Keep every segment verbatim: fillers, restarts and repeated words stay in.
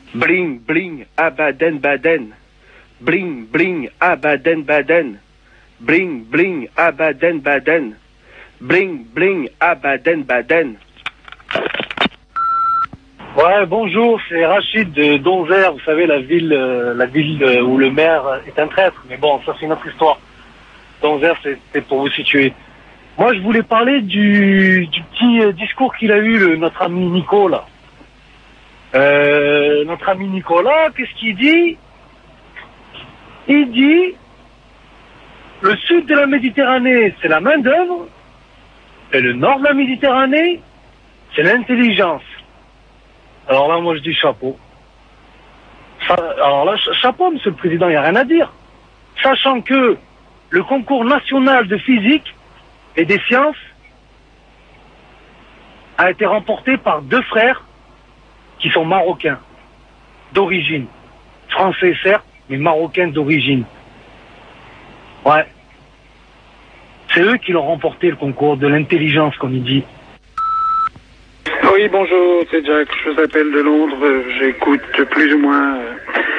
Bling, bling, à Baden, Baden. Bling, bling, à Baden, Baden. Bling, bling, à Baden, Baden. Bling, bling, à Baden, Baden. Ouais, bonjour, c'est Rachid de Donzère, vous savez, la ville, euh, la ville euh, où le maire est un traître. Mais bon, ça c'est notre histoire. Donzère, c'est pour vous situer. Moi, je voulais parler du, du petit euh, discours qu'il a eu, le, notre ami Nicolas. Euh, notre ami Nicolas, qu'est-ce qu'il dit? Il dit, le sud de la Méditerranée, c'est la main-d'œuvre, et le nord de la Méditerranée, c'est l'intelligence. Alors là, moi, je dis chapeau. Ça, alors là, chapeau, monsieur le président, il n'y a rien à dire. Sachant que le concours national de physique et des sciences a été remporté par deux frères qui sont marocains, d'origine. Français, certes, mais marocains d'origine. Ouais. C'est eux qui l'ont remporté, le concours de l'intelligence, comme il dit. Oui, bonjour, c'est Jack, je vous appelle de Londres, j'écoute plus ou moins euh,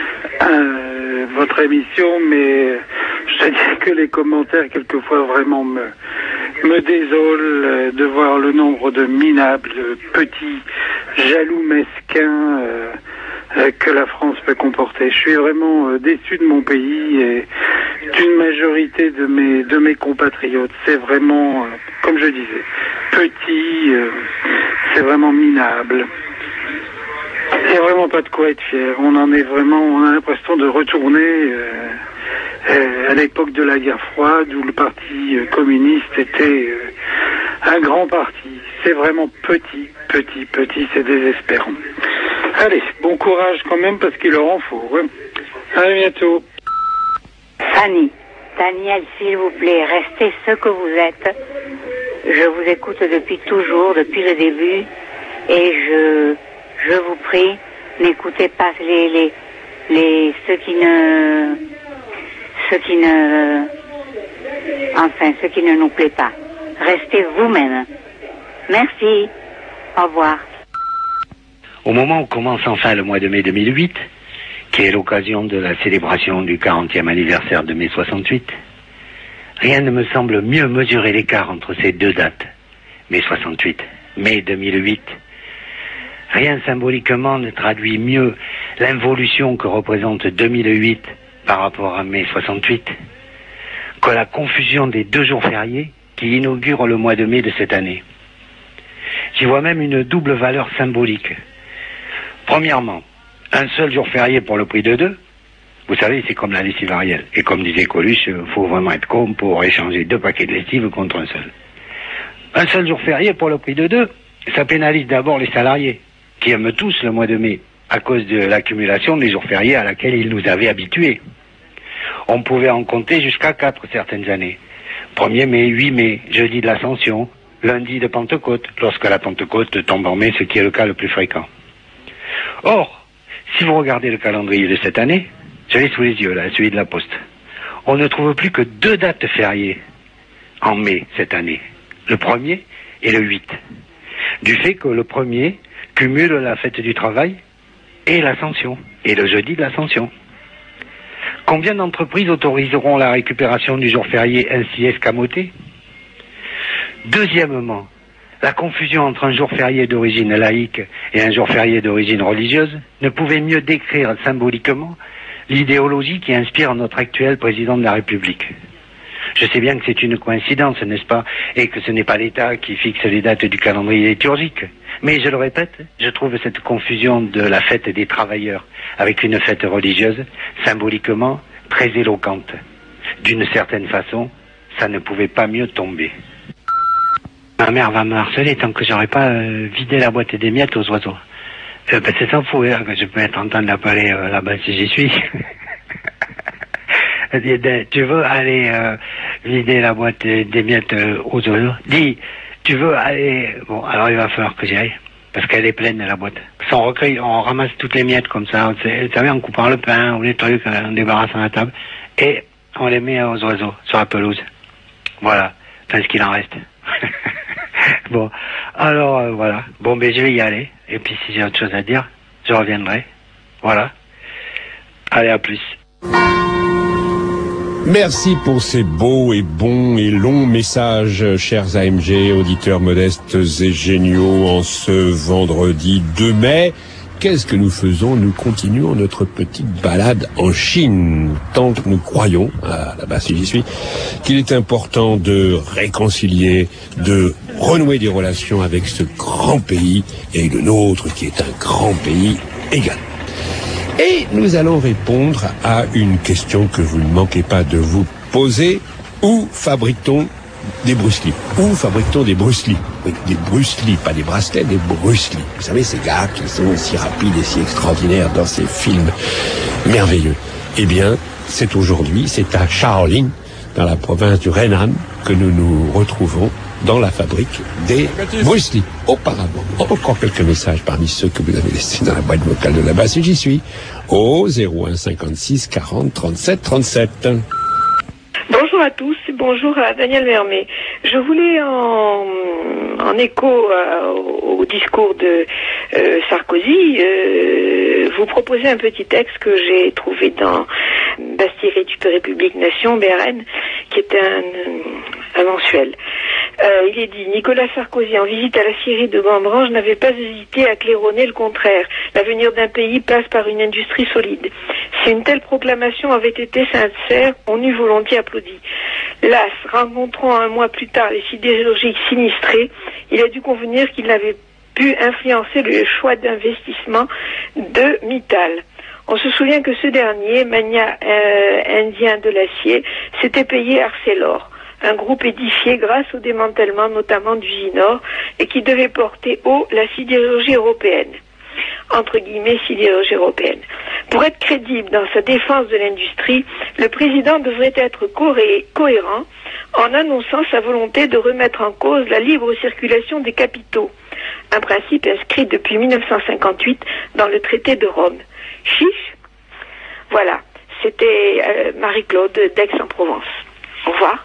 euh, votre émission, mais je te dis que les commentaires, quelquefois, vraiment me, me désolent euh, de voir le nombre de minables, de petits jaloux mesquins euh, euh, que la France peut comporter. Je suis vraiment euh, déçu de mon pays et d'une majorité de mes, de mes compatriotes. C'est vraiment, euh, comme je disais, petit... Euh, c'est vraiment minable. Il n'y a vraiment pas de quoi être fier. On en est vraiment, on a l'impression de retourner euh, euh, à l'époque de la guerre froide où le parti euh, communiste était euh, un grand parti. C'est vraiment petit, petit, petit, c'est désespérant. Allez, bon courage quand même parce qu'il leur en faut. Ouais. À bientôt. Fanny, Daniel, s'il vous plaît, restez ce que vous êtes. Je vous écoute depuis toujours, depuis le début, et je, je vous prie, n'écoutez pas les, les, les, ceux qui ne, ceux qui ne, enfin, ceux qui ne nous plaît pas. Restez vous-même. Merci. Au revoir. Au moment où commence enfin le mois de mai deux mille huit, qui est l'occasion de la célébration du quarantième anniversaire de mai soixante-huit, rien ne me semble mieux mesurer l'écart entre ces deux dates, mai soixante-huit, mai deux mille huit. Rien symboliquement ne traduit mieux l'involution que représente deux mille huit par rapport à mai soixante-huit que la confusion des deux jours fériés qui inaugurent le mois de mai de cette année. J'y vois même une double valeur symbolique. Premièrement, un seul jour férié pour le prix de deux. Vous savez, c'est comme la lessive Ariel. Et comme disait Coluche, il faut vraiment être con pour échanger deux paquets de lessive contre un seul. Un seul jour férié pour le prix de deux, ça pénalise d'abord les salariés, qui aiment tous le mois de mai, à cause de l'accumulation des jours fériés à laquelle ils nous avaient habitués. On pouvait en compter jusqu'à quatre certaines années. premier mai, huit mai, jeudi de l'Ascension, lundi de Pentecôte, lorsque la Pentecôte tombe en mai, ce qui est le cas le plus fréquent. Or, si vous regardez le calendrier de cette année, je l'ai sous les yeux, là, celui de la Poste. On ne trouve plus que deux dates fériées en mai cette année. Le premier et le huit. Du fait que le premier cumule la fête du travail et l'Ascension, et le jeudi de l'Ascension. Combien d'entreprises autoriseront la récupération du jour férié ainsi escamoté? Deuxièmement, la confusion entre un jour férié d'origine laïque et un jour férié d'origine religieuse ne pouvait mieux décrire symboliquement l'idéologie qui inspire notre actuel président de la République. Je sais bien que c'est une coïncidence, n'est-ce pas, et que ce n'est pas l'État qui fixe les dates du calendrier liturgique. Mais je le répète, je trouve cette confusion de la fête des travailleurs avec une fête religieuse symboliquement très éloquente. D'une certaine façon, ça ne pouvait pas mieux tomber. Ma mère va me harceler tant que j'aurais pas euh, vidé la boîte des miettes aux oiseaux. Euh, ben c'est sans fou, hein, que je peux être en train de l'appeler euh, là-bas si j'y suis. Tu veux aller euh, vider la boîte des miettes euh, aux oiseaux? Dis, tu veux aller... Bon, alors il va falloir que j'y aille, parce qu'elle est pleine, la boîte. On recueille, on ramasse toutes les miettes comme ça, vous savez, en coupant le pain ou les trucs, en débarrassant la table, et on les met aux oiseaux, sur la pelouse. Voilà, enfin ce qu'il en reste. Bon, alors euh, voilà. Bon, ben je vais y aller. Et puis si j'ai autre chose à dire, je reviendrai. Voilà. Allez, à plus. Merci pour ces beaux et bons et longs messages, chers A M G, auditeurs modestes et géniaux, en ce vendredi deux mai. Qu'est-ce que nous faisons? Nous continuons notre petite balade en Chine, tant que nous croyons, ah, là-bas si j'y suis, qu'il est important de réconcilier, de renouer des relations avec ce grand pays, et le nôtre qui est un grand pays également. Et nous allons répondre à une question que vous ne manquez pas de vous poser. Où fabrique-t-on des Bruce Lee? Où fabrique-t-on des Bruce Lee? Oui, des Bruce Lee, pas des bracelets, des Bruce Lee. Vous savez, ces gars qui sont si rapides et si extraordinaires dans ces films merveilleux. Eh bien, c'est aujourd'hui, c'est à Shaolin, dans la province du Henan, que nous nous retrouvons dans la fabrique des Bruce Lee. Auparavant, encore quelques messages parmi ceux que vous avez laissés dans la boîte vocale de là-bas, si j'y suis, au zéro un cinquante-six quarante trente-sept trente-sept. Bonjour à tous, bonjour à Daniel Vermet. Je voulais, en, en écho à, au discours de euh, Sarkozy, euh, vous proposer un petit texte que j'ai trouvé dans Bastille récupérée République Nation, B R N, qui est un, un mensuel. Euh, il est dit: Nicolas Sarkozy, en visite à la Syrie de Gambrange, n'avait pas hésité à claironner le contraire. L'avenir d'un pays passe par une industrie solide. Si une telle proclamation avait été sincère, on eût volontiers applaudi. Las, rencontrant un mois plus tard les sidérurgiques sinistrés, il a dû convenir qu'il n'avait pu influencer le choix d'investissement de Mittal. On se souvient que ce dernier, mania euh, indien de l'acier, s'était payé Arcelor, un groupe édifié grâce au démantèlement notamment d'Usinor et qui devait porter haut la sidérurgie européenne. Entre guillemets, sidérurgie européenne. Pour être crédible dans sa défense de l'industrie, le président devrait être coré- cohérent en annonçant sa volonté de remettre en cause la libre circulation des capitaux, un principe inscrit depuis mille neuf cent cinquante-huit dans le traité de Rome. Chiche. Voilà, c'était euh, Marie-Claude d'Aix-en-Provence. Au revoir.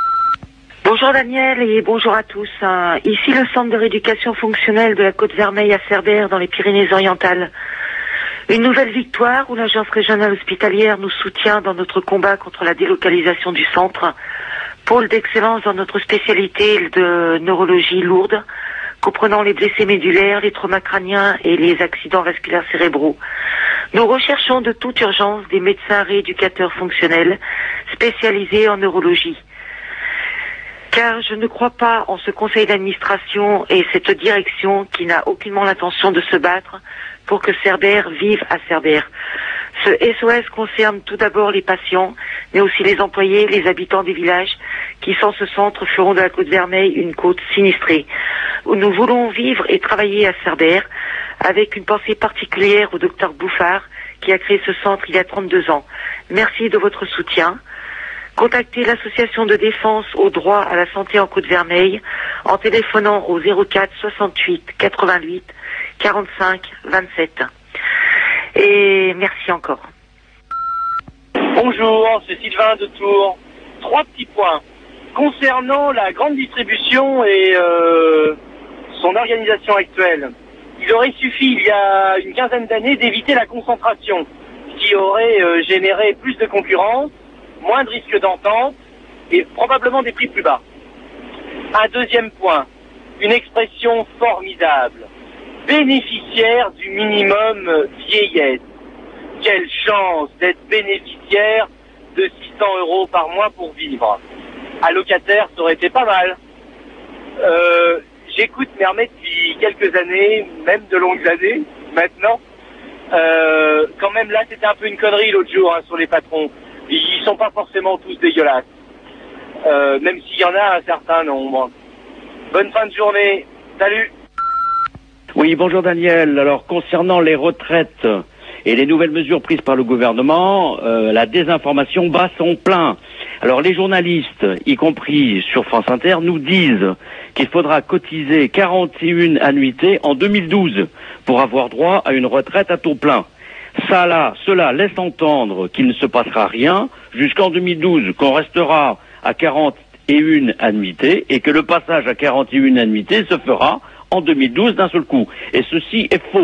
Bonjour Daniel et bonjour à tous. Euh, ici le centre de rééducation fonctionnelle de la Côte-Vermeille à Cerbère dans les Pyrénées-Orientales. Une nouvelle victoire où l'agence régionale hospitalière nous soutient dans notre combat contre la délocalisation du centre. Pôle d'excellence dans notre spécialité de neurologie lourde, comprenant les blessés médulaires, les traumas crâniens et les accidents vasculaires cérébraux. Nous recherchons de toute urgence des médecins rééducateurs fonctionnels spécialisés en neurologie. Car je ne crois pas en ce conseil d'administration et cette direction qui n'a aucunement l'intention de se battre pour que Cerbère vive à Cerbère. Ce S O S concerne tout d'abord les patients, mais aussi les employés, les habitants des villages qui, sans ce centre, feront de la Côte-Vermeille une côte sinistrée. Nous voulons vivre et travailler à Cerbère avec une pensée particulière au docteur Bouffard qui a créé ce centre il y a trente-deux ans. Merci de votre soutien. Contactez l'association de défense au droit à la santé en Côte-Vermeille en téléphonant au zéro quatre soixante-huit quatre-vingt-huit quarante-cinq vingt-sept. Et merci encore. Bonjour, c'est Sylvain de Tours. Trois petits points. Concernant la grande distribution et euh, son organisation actuelle, il aurait suffi il y a une quinzaine d'années d'éviter la concentration, qui aurait euh, généré plus de concurrence, moins de risques d'entente et probablement des prix plus bas. Un deuxième point, une expression formidable, bénéficiaire du minimum vieillesse. Quelle chance d'être bénéficiaire de six cents euros par mois pour vivre. Allocataire, ça aurait été pas mal. Euh, j'écoute Mermet depuis quelques années, même de longues années, maintenant. Euh, quand même là, c'était un peu une connerie l'autre jour hein, sur les patrons. Ils sont pas forcément tous dégueulasses. Euh, même s'il y en a un certain nombre. Bonne fin de journée. Salut. Oui, bonjour Daniel. Alors, concernant les retraites et les nouvelles mesures prises par le gouvernement, euh, la désinformation bat son plein. Alors, les journalistes, y compris sur France Inter, nous disent qu'il faudra cotiser quarante et une annuités en deux mille douze pour avoir droit à une retraite à taux plein. Ça là, cela laisse entendre qu'il ne se passera rien jusqu'en deux mille douze, qu'on restera à quarante et une annuités et que le passage à quarante et une annuités se fera en deux mille douze d'un seul coup. Et ceci est faux.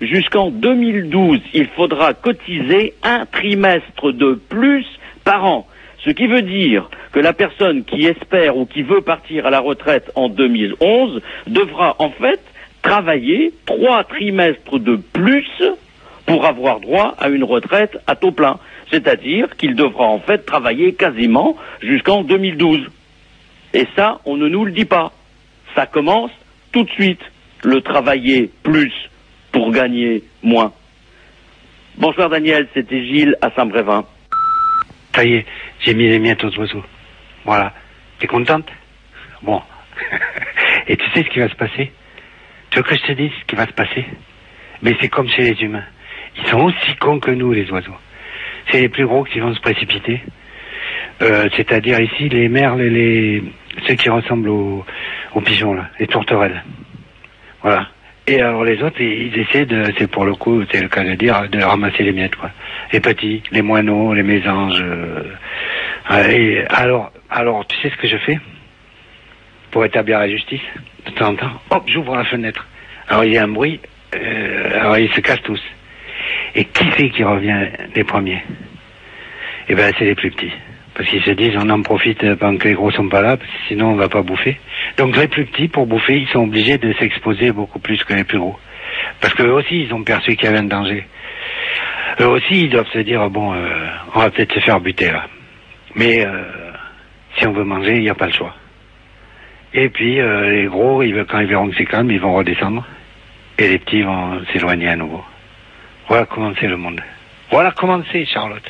jusqu'en deux mille douze, il faudra cotiser un trimestre de plus par an. Ce qui veut dire que la personne qui espère ou qui veut partir à la retraite en deux mille onze devra en fait travailler trois trimestres de plus pour avoir droit à une retraite à taux plein. C'est-à-dire qu'il devra en fait travailler quasiment jusqu'en deux mille douze. Et ça, on ne nous le dit pas. Ça commence tout de suite, le travailler plus pour gagner moins. Bonsoir Daniel, c'était Gilles à Saint-Brévin. Ça y est, j'ai mis les miettes aux oiseaux. Voilà. T'es contente? Bon. Et tu sais ce qui va se passer? Tu veux que je te dise ce qui va se passer? Mais c'est comme chez les humains. Ils sont aussi cons que nous, les oiseaux. C'est les plus gros qui vont se précipiter. Euh, c'est-à-dire ici, les merles et les... ceux qui ressemblent aux, aux pigeons, là, les tourterelles. Voilà. Et alors les autres, ils essaient de, c'est pour le coup, c'est le cas de dire, de ramasser les miettes, quoi. Les petits, les moineaux, les mésanges. Euh, et alors, alors, tu sais ce que je fais pour établir la justice? De temps en temps, hop, j'ouvre la fenêtre. Alors il y a un bruit, euh, alors ils se cassent tous. Et qui c'est qui revient les premiers? Eh ben, c'est les plus petits. Parce qu'ils se disent, on en profite pendant que les gros sont pas là, parce que sinon on va pas bouffer. Donc les plus petits, pour bouffer, ils sont obligés de s'exposer beaucoup plus que les plus gros. Parce qu'eux aussi, ils ont perçu qu'il y avait un danger. Eux aussi, ils doivent se dire, bon, euh, on va peut-être se faire buter là. Mais euh, si on veut manger, il n'y a pas le choix. Et puis, euh, les gros, ils, quand ils verront que c'est calme, ils vont redescendre. Et les petits vont s'éloigner à nouveau. Voilà comment c'est le monde. Voilà comment c'est, Charlotte.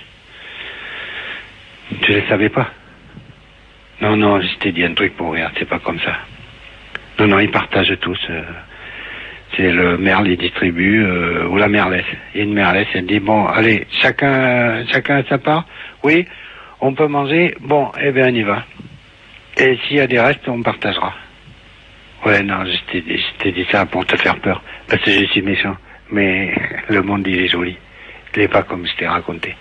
Tu le savais pas? Non, non, je t'ai dit un truc pour rire, c'est pas comme ça. Non, non, ils partagent tous. Euh, c'est le merle, il distribue, euh, ou la merlesse. Il y a une merlesse, elle dit, bon, allez, chacun, chacun a sa part. Oui, on peut manger. Bon, eh bien, on y va. Et s'il y a des restes, on partagera. Ouais, non, je t'ai, je t'ai dit ça pour te faire peur, parce que je suis méchant. Mais le monde, il est joli. Il n'est pas comme je t'ai raconté.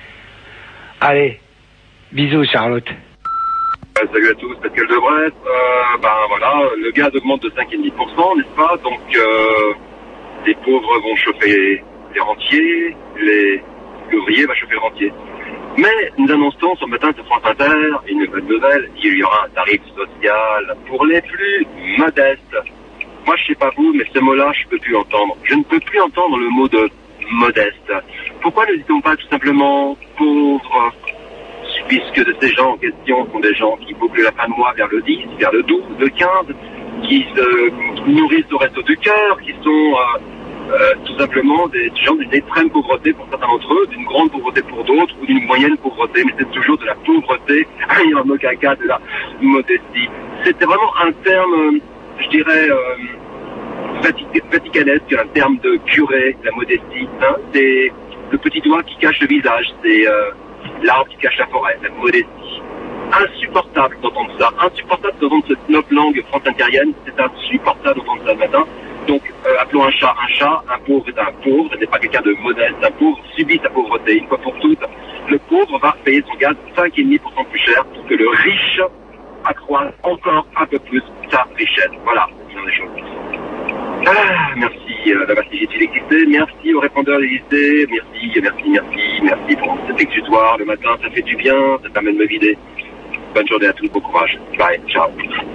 Allez, bisous, Charlotte. Euh, salut à tous, Pascal de Brest. Euh, ben voilà, le gaz augmente de cinq virgule cinq pour cent, n'est-ce pas? Donc, euh, les pauvres vont chauffer les rentiers, les ouvriers vont chauffer le rentier. Mais nous annonçons ce matin sur France Inter une bonne nouvelle, il y aura un tarif social pour les plus modestes. Moi, je sais pas vous, mais ce mot-là, je peux plus entendre. Je ne peux plus entendre le mot de modeste. Pourquoi ne dit-on pas tout simplement pauvre, puisque de ces gens en question sont des gens qui bouclent la fin de mois vers le dix, vers le douze, le quinze, qui se nourrissent au resto du cœur, qui sont euh, euh, tout simplement des gens d'une extrême pauvreté pour certains d'entre eux, d'une grande pauvreté pour d'autres, ou d'une moyenne pauvreté, mais c'est toujours de la pauvreté, il y a un mot caca, de la modestie. C'était vraiment un terme, je dirais, euh, vatic- vaticanesque, un terme de curé, la modestie. Hein, c'est le petit doigt qui cache le visage, c'est euh, l'arbre qui cache la forêt, la modestie. Insupportable d'entendre ça, insupportable d'entendre cette noble langue france-intérienne, c'est insupportable d'entendre ça le matin. Donc, euh, appelons un chat un chat, un pauvre est un pauvre, ce n'est pas quelqu'un de modeste, un pauvre subit sa pauvreté, une fois pour toutes. Le pauvre va payer son gaz cinq virgule cinq pour cent plus cher pour que le riche accroisse encore un peu plus sa richesse. Voilà, il en est chose. Ah, merci euh, d'avoir suivi l'électricité, merci aux répondeurs d'électricité, merci, merci, merci, merci pour cet exutoire le matin, ça fait du bien, ça permet de me vider. Bonne journée à tous, bon courage. Bye, ciao.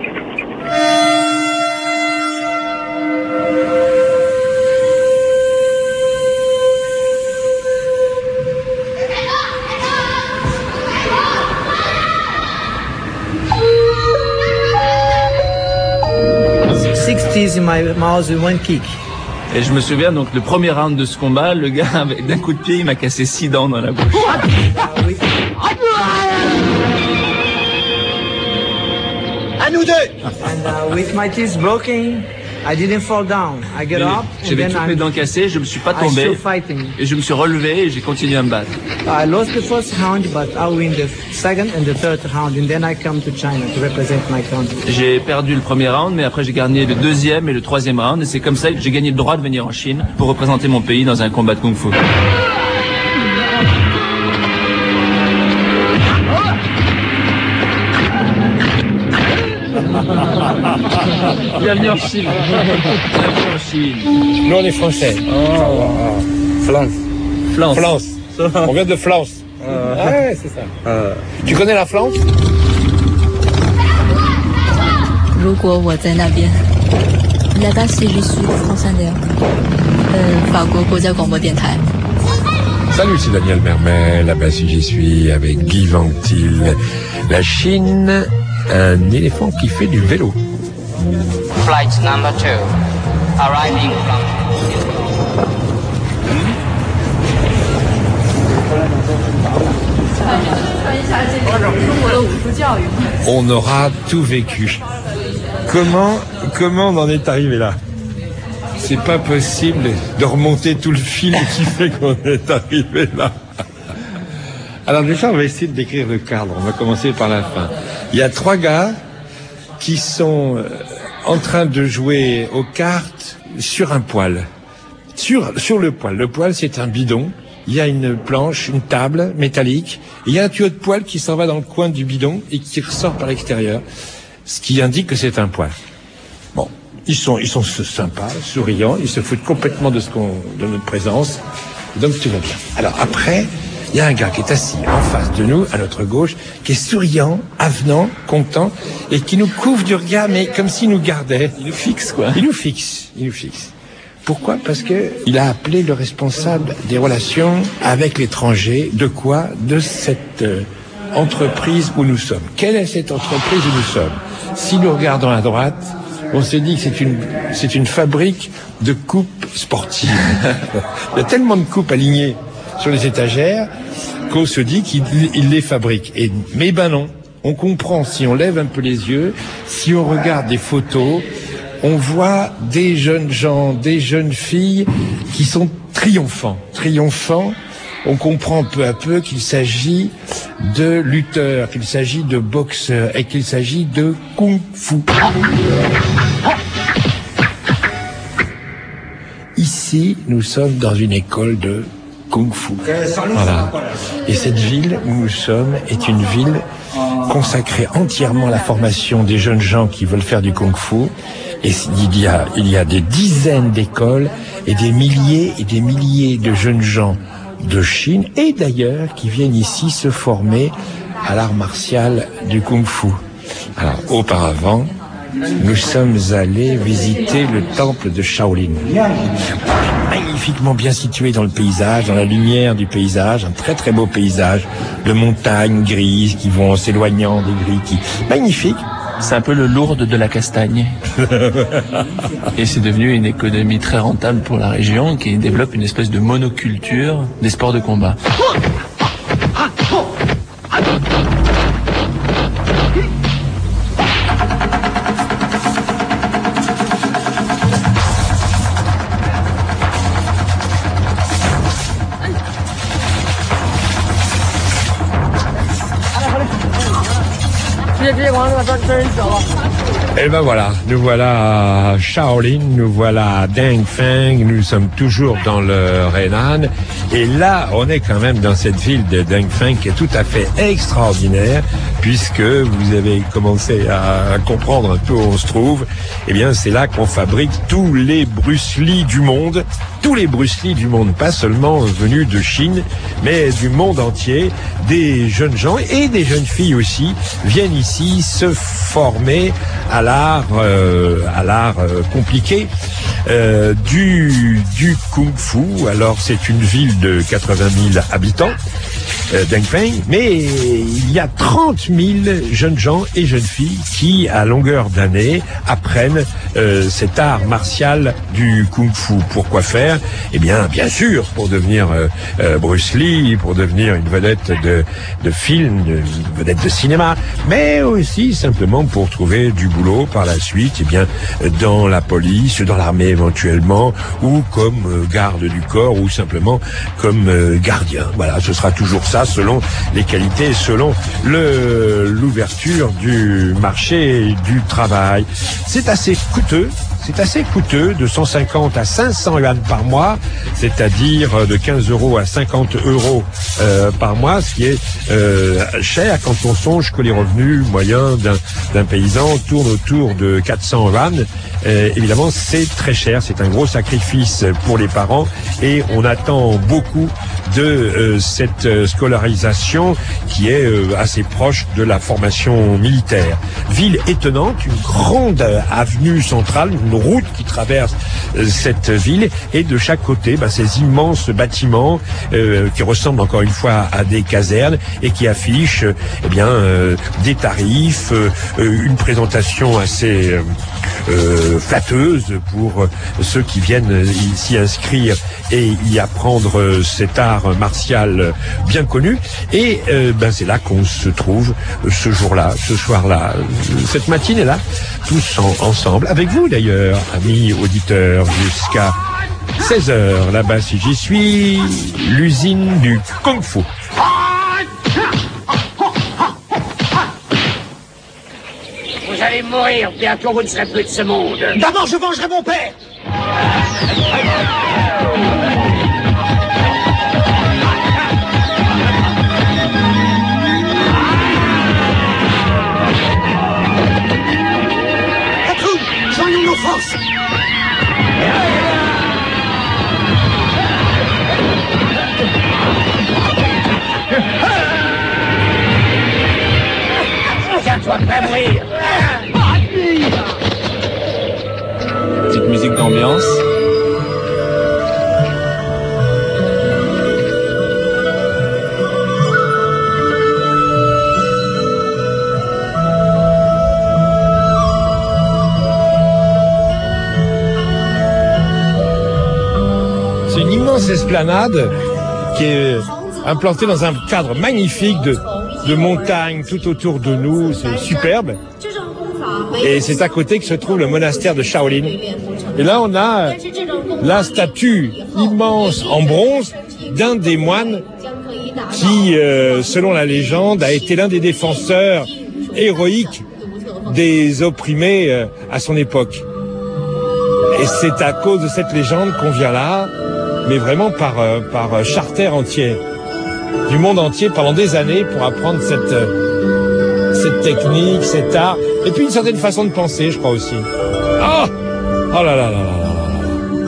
sixties in my mouth with one kick. Et je me souviens donc le premier round de ce combat, le gars avec d'un coup de pied il m'a cassé six dents dans la bouche. À nous deux. And uh, with my teeth broken, I didn't fall down. I get up. J'avais toutes mes dents cassées, je me suis pas tombé. Et je me suis relevé et j'ai continué à me battre. I lost the first round, but I win the second and the third round, and then I come to China to represent my country. J'ai perdu le premier round, mais après j'ai gagné le deuxième et le troisième round, et c'est comme ça que j'ai gagné le droit de venir en Chine pour représenter mon pays dans un combat de kung-fu. Bienvenue en Chine. Bienvenue en Chine. Nous, on est français. Oh. France. France. France. On vient de France. Euh. Ah ouais, c'est ça. Euh. Tu connais la France? 如果我在那边 Là-bas, c'est je suis France Inter, euh, 法国国家广播电台. Salut, c'est Daniel Mermet. Là-bas, si j'y suis avec Guy Ventil. La Chine, un éléphant qui fait du vélo. Flight number two, arriving from. On aura tout vécu. Comment, comment on en est arrivé là? C'est pas possible de remonter tout le film qui fait qu'on est arrivé là. Alors déjà, on va essayer de décrire le cadre. On va commencer par la fin. Il y a trois gars qui sont en train de jouer aux cartes sur un poêle. Sur, sur le poêle. Le poêle, c'est un bidon. Il y a une planche, une table métallique. Et il y a un tuyau de poêle qui s'en va dans le coin du bidon et qui ressort par l'extérieur. Ce qui indique que c'est un poêle. Bon, ils sont, ils sont sympas, souriants, ils se foutent complètement de ce qu'on, de notre présence. Donc tout va bien. Alors après, il y a un gars qui est assis en face de nous, à notre gauche, qui est souriant, avenant, content, et qui nous couvre du regard, mais comme s'il nous gardait. Il nous fixe, quoi. Il nous fixe, il nous fixe. Pourquoi? Parce que il a appelé le responsable des relations avec l'étranger. De quoi? De cette euh, entreprise où nous sommes. Quelle est cette entreprise où nous sommes? Si nous regardons à droite, on s'est dit que c'est une, c'est une fabrique de coupes sportives. Il y a tellement de coupes alignées sur les étagères qu'on se dit qu'il il les fabrique. Et, mais ben non, on comprend si on lève un peu les yeux, si on regarde des photos, on voit des jeunes gens, des jeunes filles qui sont triomphants, triomphants. On comprend peu à peu qu'il s'agit de lutteurs, qu'il s'agit de boxeurs et qu'il s'agit de kung-fu. Ici, nous sommes dans une école de kung-fu. Voilà. Et cette ville où nous sommes est une ville consacrée entièrement à la formation des jeunes gens qui veulent faire du kung-fu. Et il y a, il y a des dizaines d'écoles et des milliers et des milliers de jeunes gens de Chine et d'ailleurs qui viennent ici se former à l'art martial du kung-fu. Alors, auparavant, nous sommes allés visiter le temple de Shaolin. Magnifiquement bien situé dans le paysage, dans la lumière du paysage, un très très beau paysage de montagnes grises qui vont s'éloignant des grilles qui... Magnifique. C'est un peu le Lourdes de la castagne. Et c'est devenu une économie très rentable pour la région qui développe une espèce de monoculture des sports de combat. Et ben voilà, nous voilà à Shaolin, nous voilà à Dingfeng, nous sommes toujours dans le Henan. Et là, on est quand même dans cette ville de Dingfeng qui est tout à fait extraordinaire, puisque vous avez commencé à comprendre un peu où on se trouve. Eh bien, c'est là qu'on fabrique tous les Bruce Lee du monde, tous les Bruce Lee du monde, pas seulement venus de Chine, mais du monde entier. Des jeunes gens et des jeunes filles aussi viennent ici se former à l'art, euh, à l'art euh, compliqué euh, du du kung-fu. Alors, c'est une ville de quatre-vingt mille habitants, euh, Dingfeng, mais il y a trente mille jeunes gens et jeunes filles qui, à longueur d'année, apprennent euh, cet art martial du kung-fu. Pourquoi faire? Eh bien, bien sûr, pour devenir euh, euh, Bruce Lee, pour devenir une vedette de, de film, de, une vedette de cinéma, mais aussi simplement pour trouver du boulot par la suite, eh bien, dans la police, dans l'armée éventuellement, ou comme euh, garde du corps, ou simplement comme euh, gardien. Voilà, ce sera toujours ça, selon les qualités, selon le l'ouverture du marché du travail. C'est assez coûteux, c'est assez coûteux, de cent cinquante à cinq cents yuan par mois, c'est-à-dire de quinze euros à cinquante euros euh, par mois, ce qui est euh, cher quand on songe que les revenus moyens d'un, d'un paysan tournent autour de quatre cents yuan. Euh, évidemment, c'est très cher, c'est un gros sacrifice pour les parents et on attend beaucoup de euh, cette euh, scolarisation qui est euh, assez proche de la formation militaire. Ville étonnante, une grande euh, avenue centrale, une route qui traverse euh, cette ville et de chaque côté, bah, ces immenses bâtiments euh, qui ressemblent encore une fois à des casernes et qui affichent euh, eh bien euh, des tarifs, euh, une présentation assez euh, euh, flatteuse pour euh, ceux qui viennent s'y inscrire et y apprendre euh, cet art martial bien connu. Et euh, ben c'est là qu'on se trouve ce jour-là, ce soir-là, cette matinée-là, tous en, ensemble, avec vous d'ailleurs, amis auditeurs, jusqu'à seize heures. Là-bas, si j'y suis, l'usine du Kung Fu. Vous allez mourir, bientôt vous ne serez plus de ce monde. D'abord, je vengerai mon père. Patrouille, joignons nos forces. Tiens-toi prêt à mourir. Petite musique d'ambiance. C'est une immense esplanade qui est implantée dans un cadre magnifique de, de montagnes tout autour de nous. C'est superbe. Et c'est à côté que se trouve le monastère de Shaolin. Et là, on a la statue immense en bronze d'un des moines qui, euh, selon la légende, a été l'un des défenseurs héroïques des opprimés euh, à son époque. Et c'est à cause de cette légende qu'on vient là, mais vraiment par, euh, par charter entier, du monde entier pendant des années pour apprendre cette, euh, cette technique, cet art, et puis une certaine façon de penser, je crois aussi. Oh, oh là là là là là.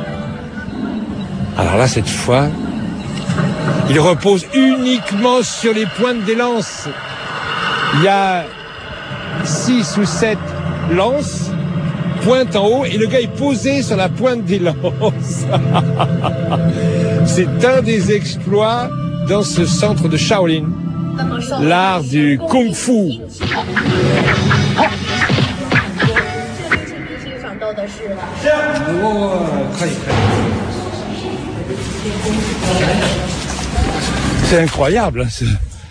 Alors là, cette fois, il repose uniquement sur les pointes des lances. Il y a six ou sept lances, pointe en haut, et le gars est posé sur la pointe des lances. C'est un des exploits dans ce centre de Shaolin, l'art du Kung Fu. C'est incroyable. C'est...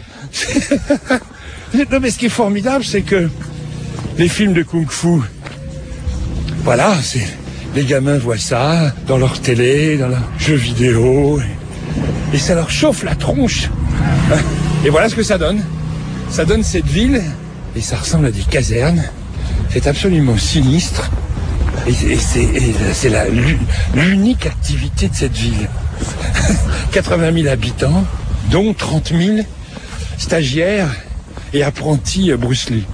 Non, mais ce qui est formidable, c'est que les films de Kung Fu, voilà, c'est les gamins voient ça dans leur télé, dans leurs jeux vidéo, et, et ça leur chauffe la tronche. Et voilà ce que ça donne. Ça donne cette ville, et ça ressemble à des casernes. C'est absolument sinistre. Et, et c'est, et c'est la, l'unique activité de cette ville. quatre-vingt mille habitants, dont trente mille stagiaires et apprentis Bruce Lee.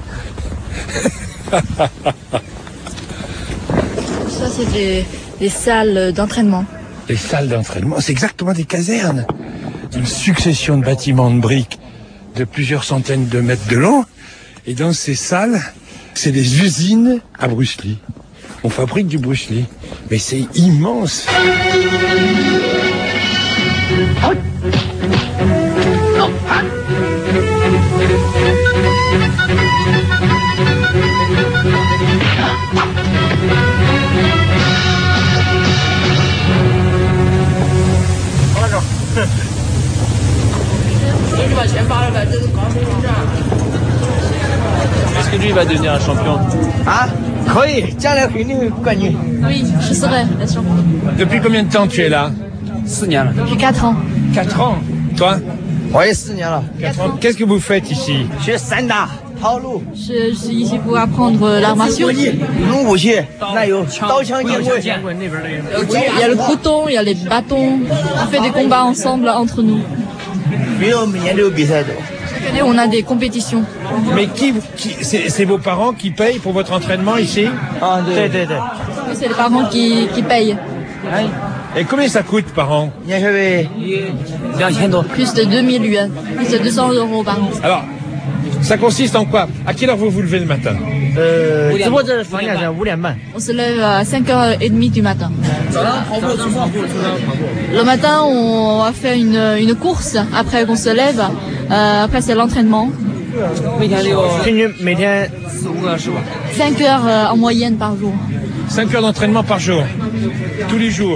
Ça, c'est des, des salles d'entraînement. Les salles d'entraînement, c'est exactement des casernes. Une succession de bâtiments de briques de plusieurs centaines de mètres de long. Et dans ces salles, c'est des usines à Bruce Lee. On fabrique du Bruce Lee. Mais c'est immense. Est-ce que lui va devenir un champion? Ah, oui, Oui, je serai la championne. Depuis combien de temps tu es là? Depuis quatre ans. Quatre ans. Toi? Oui, quatre ans. Qu'est-ce que vous faites ici? Je suis ici pour apprendre l'art martiaux. Il y a le couteau, il y a les bâtons. On fait des combats ensemble entre nous. Chaque année, on a des compétitions. Mais qui, qui c'est, c'est vos parents qui payent pour votre entraînement ici? Oui, c'est les parents qui, qui payent. Et combien ça coûte par an? Plus de deux mille yuan, plus de deux cents euros par an. Alors, ça consiste en quoi? À quelle heure vous vous levez le matin? On se lève à cinq heures trente du matin. Le matin, on va faire une, une course après qu'on se lève. Euh, après, c'est l'entraînement. cinq heures euh, en moyenne par jour. cinq heures d'entraînement par jour? Tous les jours?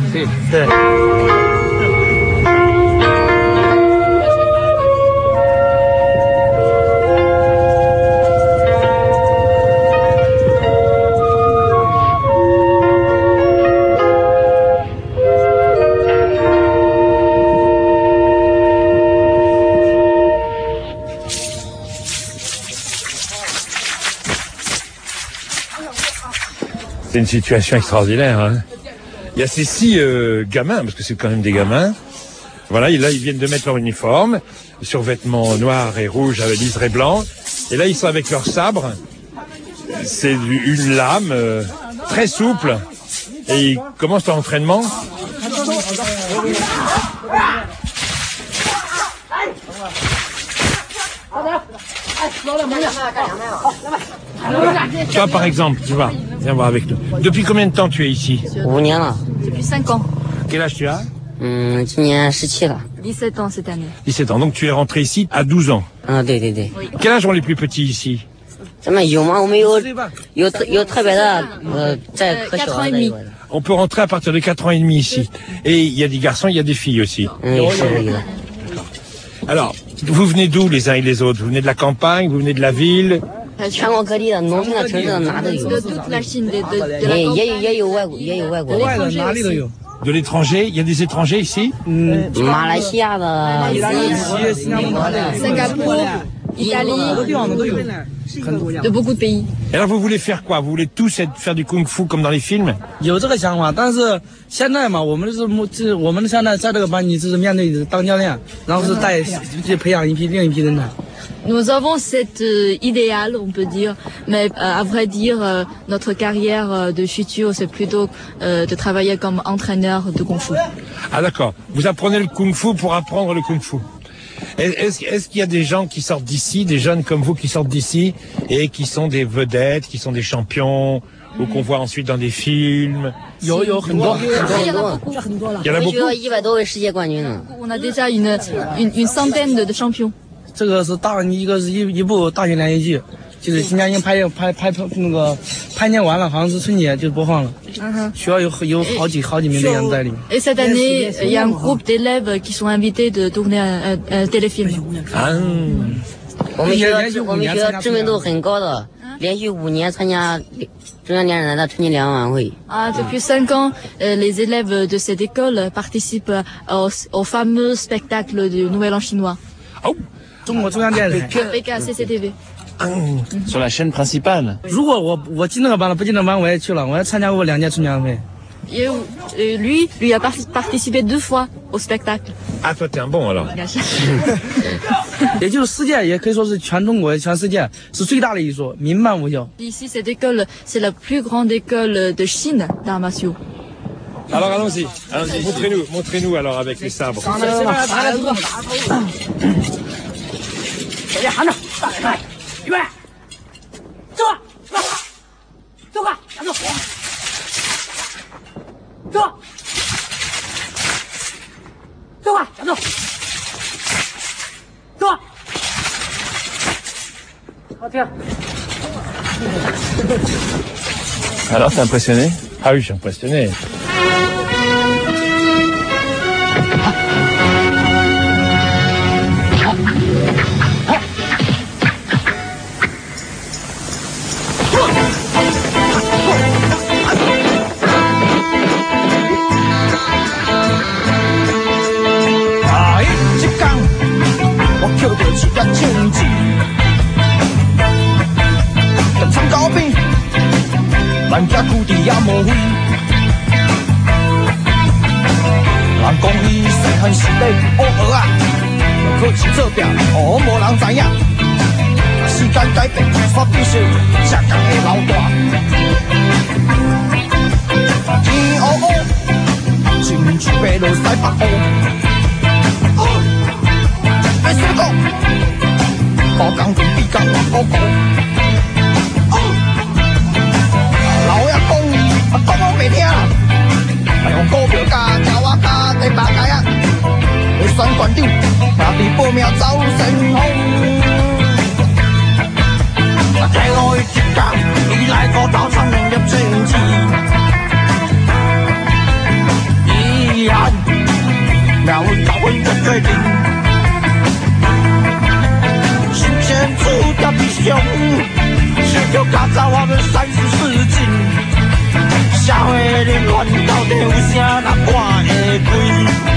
C'est une situation extraordinaire, hein. Il y a ces six euh, gamins, parce que c'est quand même des gamins. Voilà, et là, ils viennent de mettre leur uniforme, survêtement noir et rouge avec liseré blanc. Et là, ils sont avec leur sabre. C'est une lame euh, très souple. Et ils commencent leur entraînement. Toi, par exemple, tu vois, viens voir avec nous. Depuis combien de temps tu es ici? Depuis cinq ans. Quel âge tu as? dix-sept ans cette année. dix-sept ans. Donc tu es rentré ici à douze ans. Oui. Quel âge ont les plus petits ici? quatre ans et demi. On peut rentrer à partir de quatre ans et demi ici. Et il y a des garçons, il y a des filles aussi. Alors, vous venez d'où les uns et les autres? Vous venez de la campagne, vous venez de la ville? De toute la Chine, de, de, de la campagne. De l'étranger? Il y a des étrangers ici? Singapour, Italie, de beaucoup de pays. Et alors vous voulez faire quoi? Vous voulez tous être, faire du kung-fu comme dans les films? Nous avons cet euh, idéal, on peut dire, mais euh, à vrai dire, euh, notre carrière euh, de futur, c'est plutôt euh, de travailler comme entraîneur de kung-fu. Ah d'accord. Vous apprenez le kung-fu pour apprendre le kung-fu. Est-ce, est-ce qu'il y a des gens qui sortent d'ici, des jeunes comme vous qui sortent d'ici et qui sont des vedettes, qui sont des champions ou qu'on voit ensuite dans des films? Il y en a beaucoup. Il y en a beaucoup. On a déjà une, une, une centaine de, de champions. 这个是大一个是一一部大型连续剧，就是新疆已经拍拍拍那个拍年完了，好像是春节就播放了。学校有有好几好几名队员在里面。 Et cette année, il y a un groupe d'élèves qui sont invités de tourner un, un, un téléfilm. 我们学校我们学校知名度很高的，连续五年参加中央电视台的春节联欢晚会。 Ah, depuis cinq ans, euh, les élèves de cette école participent au, au fameux spectacle du Nouvel An chinois. Oh. Avec C C T V. Sur la chaîne principale. 如果我我进那个班了，不进那个班我也去了，我还参加过两届春节晚会。 Et, et lui, lui a par participé deux fois au spectacle. Ah, toi, t'es un bon alors. 也就是世界，也可以说是全中国、全世界是最大的一所民办武校。 Ici, cette école, c'est la plus grande école de Chine d'arts martiaux. Alors allons-y, allons-y. Montrez-nous, montrez-nous alors avec les sabres. 小叶含着，大点开，预备，走，走快，站住，走，走快，站住，走，好停。 Alors, t'es impressionné? Ah oui, je suis impressionné. 咱这苦地也无悔。人讲伊细汉时咧学学啊，可是做表哦无人知影。时间改变，发变小，才讲会老大。天黑黑，亲像爬落西北河。别说讲，无工钱比较大个个。老爷讲伊，讲我袂听。用股票加交我加第八界啊！我选馆长，家己报名走先锋。听我一讲，伊来个早餐农业政治，遗憾，苗教会的决定，新鲜出的比熊，是就加早我们三十四斤。社会的乱到底有啥人看会开？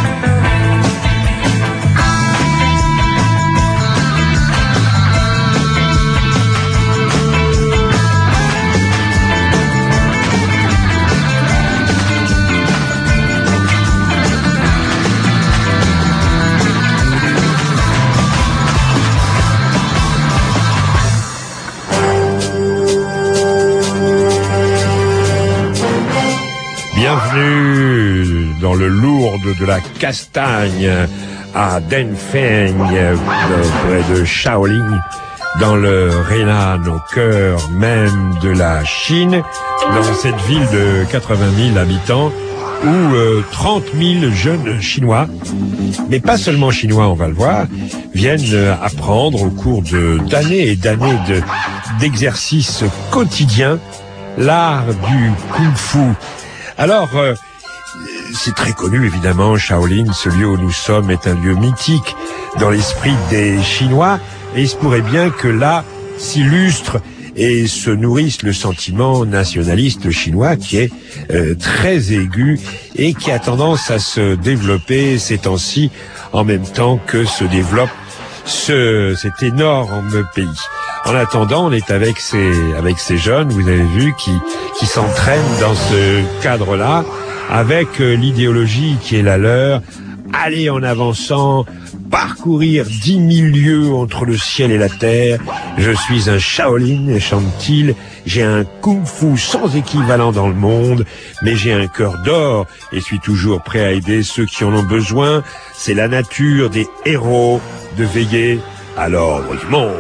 Bienvenue dans le Lourdes de la Castagne à Denfeng, près de Shaolin, dans le Henan, au cœur même de la Chine, dans cette ville de quatre-vingt mille habitants où euh, trente mille jeunes Chinois, mais pas seulement Chinois, on va le voir, viennent apprendre au cours de d'années et d'années de, d'exercices quotidiens l'art du kung-fu. Alors, euh, c'est très connu évidemment, Shaolin, ce lieu où nous sommes est un lieu mythique dans l'esprit des Chinois, et il se pourrait bien que là s'illustre et se nourrisse le sentiment nationaliste chinois qui est euh, très aigu et qui a tendance à se développer ces temps-ci en même temps que se développe ce, cet énorme pays. En attendant, on est avec ces, avec ces jeunes, vous avez vu, qui, qui s'entraînent dans ce cadre-là, avec euh, l'idéologie qui est la leur, aller en avançant, parcourir dix mille lieues entre le ciel et la terre. Je suis un Shaolin, chante-t-il, j'ai un kung-fu sans équivalent dans le monde, mais j'ai un cœur d'or et suis toujours prêt à aider ceux qui en ont besoin. C'est la nature des héros de veiller à l'ordre du monde.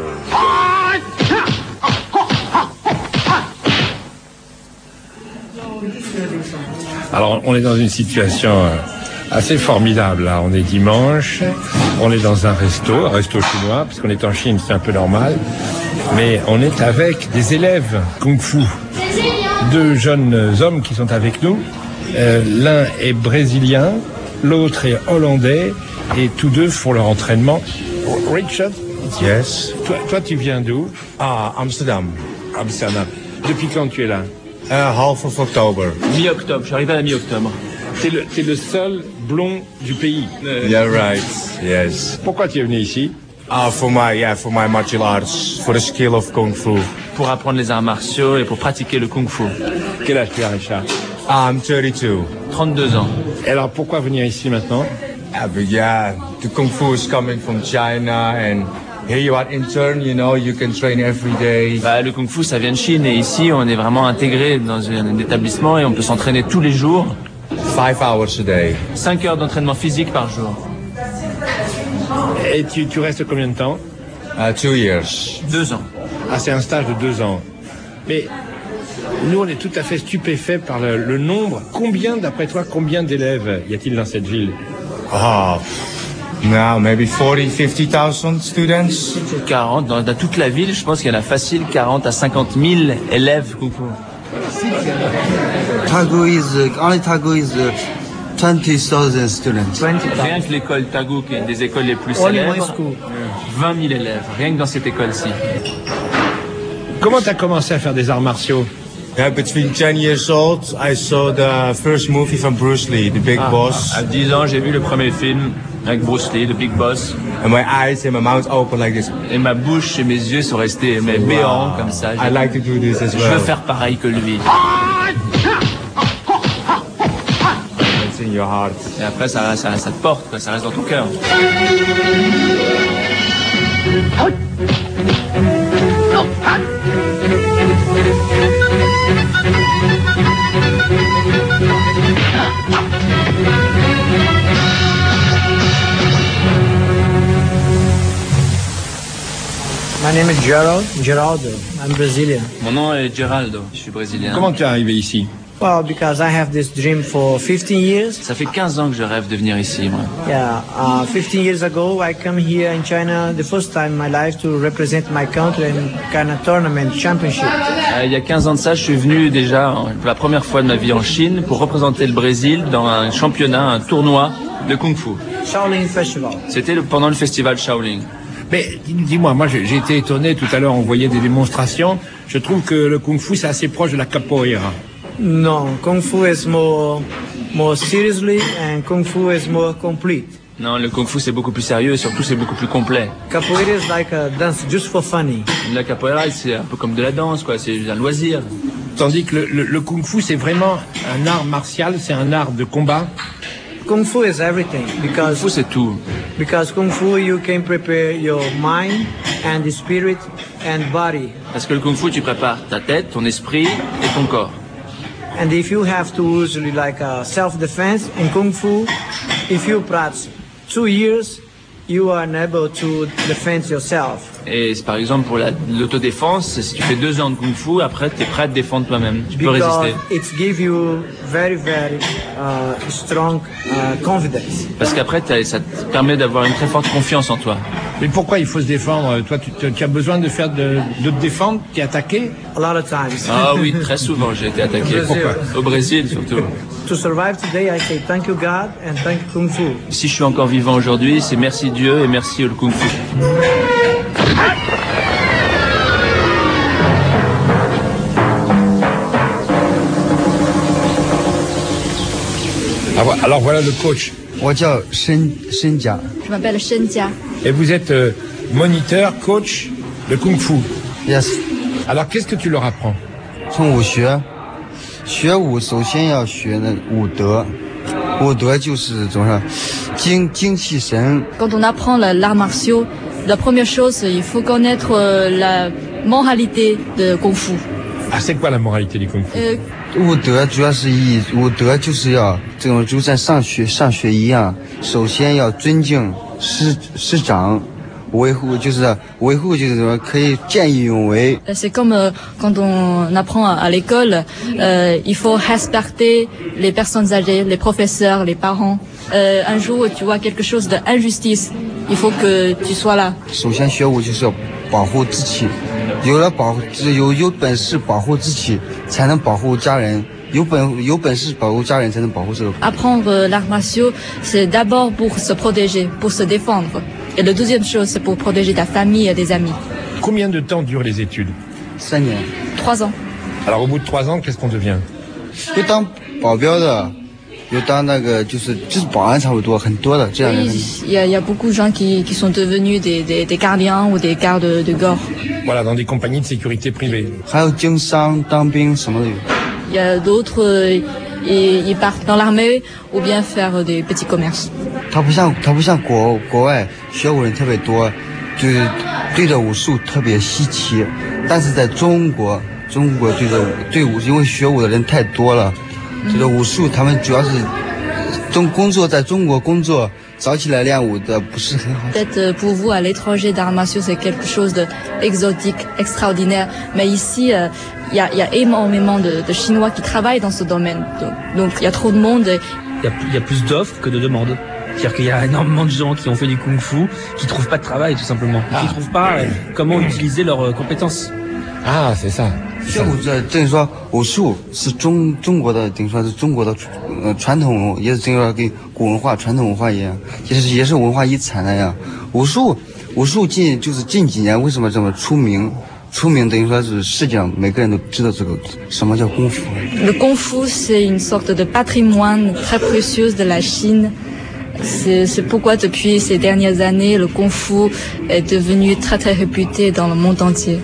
Alors, on est dans une situation assez formidable, là. On est dimanche, on est dans un resto, un resto chinois, puisqu'on est en Chine, c'est un peu normal. Mais on est avec des élèves kung-fu. Deux jeunes hommes qui sont avec nous. Euh, l'un est brésilien, l'autre est hollandais, et tous deux font leur entraînement. Richard? Yes. Toi, toi tu viens d'où? Ah, Amsterdam. Amsterdam. Depuis quand tu es là? Uh, half of October. Mi-octobre, je suis arrivé à la mi-octobre. T'es le, t'es le seul blond du pays. Euh, yeah, right. Yes. Pourquoi tu es venu ici? Ah, uh, for my, yeah, for my martial arts, for the skill of kung fu. Pour apprendre les arts martiaux et pour pratiquer le kung fu. Quel âge tu as, Richard? I'm thirty-two. trente-deux ans. Et alors, pourquoi venir ici maintenant? Ah, but yeah, the kung fu is coming from China and here you are intern, you know, you can train every day. Bah, le kung fu, ça vient de Chine et ici, on est vraiment intégré dans un établissement et on peut s'entraîner tous les jours. Five hours a day. Cinq heures d'entraînement physique par jour. Et tu, tu restes combien de temps? Uh, two years. Deux ans. Ah, c'est un stage de deux ans. Mais nous, on est tout à fait stupéfaits par le, le nombre. Combien, d'après toi, combien d'élèves y a-t-il dans cette ville? Ah, oh, now maybe forty, fifty thousand students. quarante, dans, dans toute la ville, je pense qu'il y en a facile quarante à cinquante mille élèves kung fu. Tagu is, uh, only Tagu is uh, twenty thousand students. Rien que l'école Tagu, qui est une des écoles les plus célèbres, vingt mille élèves, rien que dans cette école-ci. Comment tu as commencé à faire des arts martiaux? Yeah, between ten years old, I saw the first movie from Bruce Lee, The Big ah, Boss. À dix ans, j'ai vu le premier film avec Bruce Lee, le Big Boss. And my eyes and my mouth open like this. Et ma bouche et mes yeux sont restés mais béants comme ça. I like to do this as well. Je veux faire pareil que lui. It's in your heart. Et après ça, ça, ça te porte, quoi, ça reste dans ton cœur. My name is Gerald, Geraldo. I'm Brazilian. Mon nom est Geraldo, je suis brésilien. Comment tu es arrivé ici? Well, because I have this dream for fifteen years. Ça fait quinze ans que je rêve de venir ici, moi. Yeah, uh, fifteen years ago, I come here in China, the first time in my life to represent my country in kind of tournament championship. Euh, il y a quinze ans de ça, je suis venu déjà pour la première fois de ma vie en Chine pour représenter le Brésil dans un championnat, un tournoi de kung-fu. Shaolin Festival. C'était le, pendant le festival Shaolin. Mais dis-moi, moi j'ai été étonné tout à l'heure, on voyait des démonstrations. Je trouve que le kung-fu c'est assez proche de la capoeira. No, Kung Fu is more, more seriously and Kung Fu is more complete. Non, le kung-fu c'est beaucoup plus sérieux et surtout c'est beaucoup plus complet. Capoeira is like a dance just for funny. La capoeira c'est un peu comme de la danse, quoi, c'est un loisir. Tandis que le, le, le kung-fu c'est vraiment un art martial, c'est un art de combat. Kung Fu is everything because Kung Fu c'est tout. Because Kung Fu you can prepare your mind and the spirit and body. Parce que le kung-fu tu prépares ta tête, ton esprit et ton corps. And if you have to usually like a self-defense in Kung Fu, if you practice two years, you are unable to defend yourself. Et par exemple pour l'autodéfense, si tu fais deux ans de kung-fu, après tu es prêt à te défendre toi-même. Tu peux résister. It gives you very very uh, strong uh, confidence. Parce qu'après ça te permet d'avoir une très forte confiance en toi. Mais pourquoi il faut se défendre? Toi, tu, tu as besoin de faire de, de te défendre, t'es attaqué? A lot of times. Ah oui, très souvent j'ai été attaqué. Pourquoi? Au Brésil surtout. To survive today, I say thank you God and thank you Kung Fu. Si je suis encore vivant aujourd'hui, c'est merci Dieu et merci le Kung Fu. Alors voilà le coach. Je m'appelle Shen Jia. Et vous êtes euh, moniteur, coach de Kung Fu. Yes. Alors qu'est-ce que tu leur apprends? 从武学，学武首先要学的武德，武德就是怎么说，精精气神。 Quand on apprend l'art martial, la première chose, il faut connaître la moralité de Kung Fu. Ah, c'est quoi la moralité du Kung Fu? Euh, 武德主要是以武德就是要这种就像上学上学一样，首先要尊敬师师长，维护就是维护就是什么可以见义勇为。 C'est comme euh, quand on apprend à, à l'école, euh, il faut respecter les personnes âgées, les professeurs, les parents. Euh, un jour tu vois quelque chose d'injustice, il faut que tu sois là. 首先学武就是要保护自己，有了保有有本事保护自己，才能保护家人。有本有本事保护家人，才能保护这个。 Apprendre l'art martial, c'est d'abord pour se protéger, pour se défendre. Et la deuxième chose, c'est pour protéger ta famille et tes amis. Combien de temps durent les études? 三年。 Trois ans. Alors au bout de trois ans, qu'est-ce qu'on devient? 有当保镖的，有当那个就是就是保安差不多，很多的这样的。 Il y a, il y a beaucoup de gens qui, qui sont devenus des, des, des gardiens ou des gardes de, de corps. Voilà, dans des compagnies de sécurité privée. 还有经商、当兵什么的有。 Il y a d'autres, euh, ils, ils partent dans l'armée ou bien faire des petits commerces. 他不像他不像国国外学武人特别多，就是对着武术特别稀奇。但是在中国，中国对着对武，因为学武的人太多了，这个武术他们主要是中工作在中国工作，早起来练武的不是很好。 Peut-être pour vous à l'étranger d'arts martiaux c'est quelque chose d'exotique, extraordinaire, mais ici euh, il y a, il y a énormément de, de Chinois qui travaillent dans ce domaine, donc, donc il y a trop de monde. Et... Il, y a, il y a plus d'offres que de demandes. C'est-à-dire qu'il y a énormément de gens qui ont fait du kung-fu, qui trouvent pas de travail tout simplement, ah. qui trouvent pas euh, comment utiliser leurs euh, compétences. Ah, c'est ça. 学武这等于说武术是中中国的，等于说是中国的呃传统，也是等于说跟古文化、传统文化一样，也是也是文化遗产那样。武术武术近就是近几年为什么这么出名？出名等于说是世界上每个人都知道这个什么叫功夫。 Le kung fu c'est une sorte de patrimoine très précieux de la Chine. C'est, c'est pourquoi depuis ces dernières années, le Kung Fu est devenu très très réputé dans le monde entier.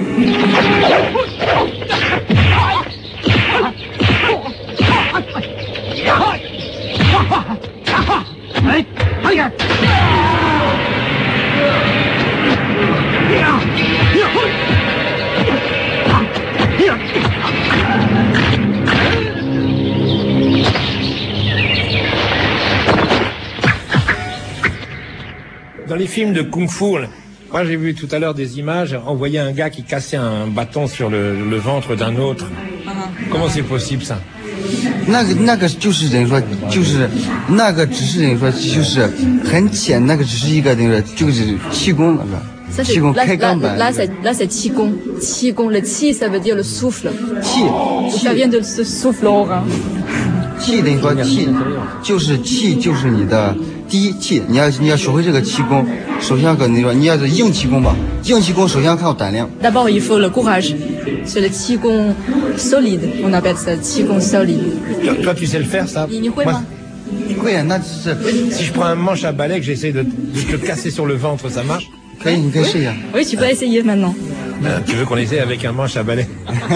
Dans les films de kung-fu, moi j'ai vu tout à l'heure des images, on voyait un gars qui cassait un bâton sur le, le ventre d'un autre. Comment c'est possible ça? 那个那个就是等于说，就是那个只是等于说就是很浅，那个只是一个等于说就是气功了，是吧？气功开钢板。 Là, c'est là c'est qi gong. Qi gong, le qi ça veut dire le souffle. Qi. Ça vient de ce souffle au rein. 气等于说气就是气就是你的第一气，你要你要学会这个气功，首先要跟你说你要是硬气功吧，硬气功首先要靠胆量。 D'abord il faut le courage. C'est le qi gong solide. On appelle ça qi gong solide. Toi, toi tu sais le faire ça? 你你会吗？ 会啊，那是。 Si je prends un manche à balai que j'essaie de, de te casser sur le ventre, ça marche? 可以，你可以试一下。 Oui, tu peux essayer maintenant. Ben, tu veux qu'on essaie avec un manche à balai?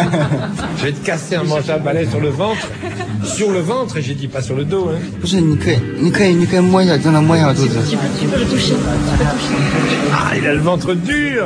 Je vais te casser un manche à balai sur le ventre. Sur le ventre, j'ai dit pas sur le dos. Hein. 不是，你可以，你可以，你可以摸一下，让他摸一下肚子。 Tu peux, tu peux le toucher. Tu peux toucher. Ah, il a le ventre dur.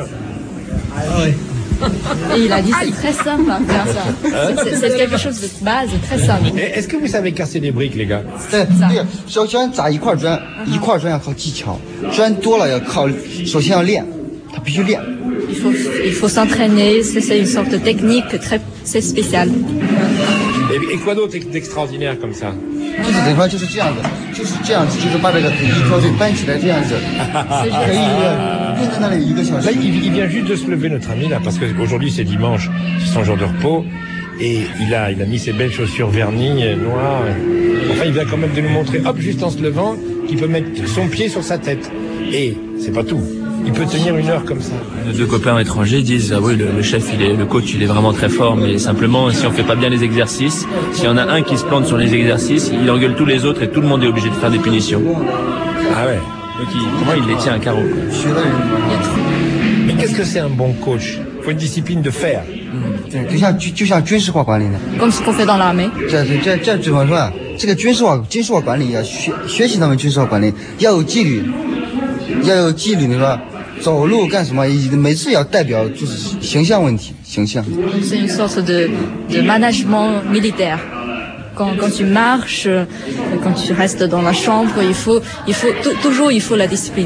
Ah oui. Et il a dit c'est très simple à faire ça. C'est, c'est quelque chose de base, très simple. Est-ce que vous savez casser des briques, les gars? 对对，首先砸一块砖，一块砖要靠技巧，砖多了要靠，首先要练，他必须练。 Il faut, il faut s'entraîner, c'est, c'est une sorte de technique très c'est spéciale. Et, et quoi d'autre d'extraordinaire comme ça? 就是等于说就是这样子，就是这样子，就是把这个一条腿搬起来这样子，可以蹲在那里一个小时。 Là, il, il vient juste de se lever, notre ami, là, parce qu'aujourd'hui c'est dimanche, c'est son jour de repos, et il a, il a mis ses belles chaussures vernies, noires. Enfin, il vient quand même de nous montrer, hop, juste en se levant, qu'il peut mettre son pied sur sa tête. Et c'est pas tout. Il peut tenir une heure comme ça. Nos deux copains étrangers disent ah oui le, le chef il est le coach il est vraiment très fort mais simplement si on fait pas bien les exercices, s'il y en a un qui se plante sur les exercices, il engueule tous les autres et tout le monde est obligé de faire des punitions. Ah ouais. Donc il, comment il les tient à carreau. Mais qu'est-ce que c'est un bon coach? Il faut une discipline de faire. 就像就像军事化管理的。 Comme ce qu'on fait dans l'armée. 这这这怎么说啊？这个军事化军事化管理要学学习他们军事化管理，要有纪律，要有纪律。你说。 走路干什么？每次要代表就是形象问题，形象。 C'est une sorte de, de management militaire. Quand, quand tu marches, quand tu restes dans la chambre, il faut, il faut toujours il faut la discipline.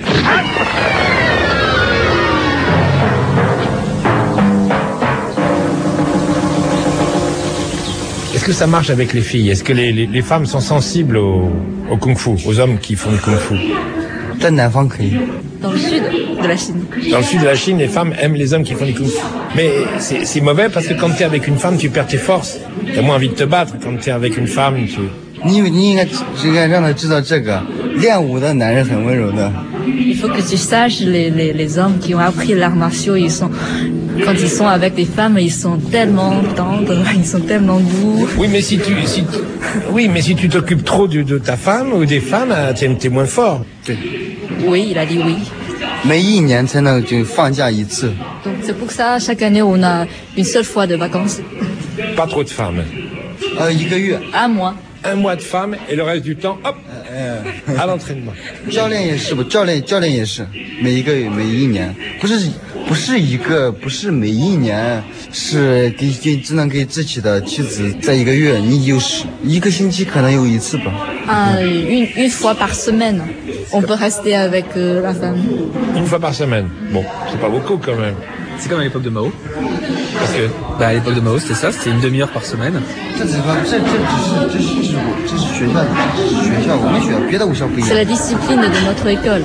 Est-ce que ça marche avec les filles? Est-ce que les, les, les femmes sont sensibles au, au kung-fu, aux hommes qui font le kung-fu? 在南方可以。 Dans le sud de la Chine. Dans le sud de la Chine, les femmes aiment les hommes qui font du kung-fu. Mais c'est, c'est mauvais parce que quand tu es avec une femme, tu perds tes forces. Tu as moins envie de te battre. Quand tu es avec une femme, tu... 你你应该应该让他知道这个练武的男人很温柔的。 Il faut que tu saches les, les, les hommes qui ont appris l'art martiaux, ils sont quand ils sont avec des femmes, ils sont tellement tendres, ils sont tellement doux. Oui, mais si tu si oui, mais si tu t'occupes trop de, de ta femme ou des femmes, t'es, t'es moins fort. Oui, il a dit oui. 每一年才能就放假一次。 Donc c'est pour ça chaque année on a une seule fois de vacances. Pas trop de femmes. 呃，一个月。 Un mois. Un mois de femmes et le reste du temps, hop, à l'entraînement. 教练也是不？教练教练也是，每一个月每一年，不是不是一个不是每一年，是给给只能给自己的妻子在一个月，你有时一个星期可能有一次吧。 Ah, une, une fois par semaine, on peut rester avec euh, la femme. Une fois par semaine. Bon, c'est pas beaucoup quand même. C'est comme à l'époque de Mao. Parce que bah à l'époque de Mao c'était ça, c'était une demi-heure par semaine. 这只这这只是这是这是这是学校学校我们学校别的武校不一样。 C'est la discipline de notre école.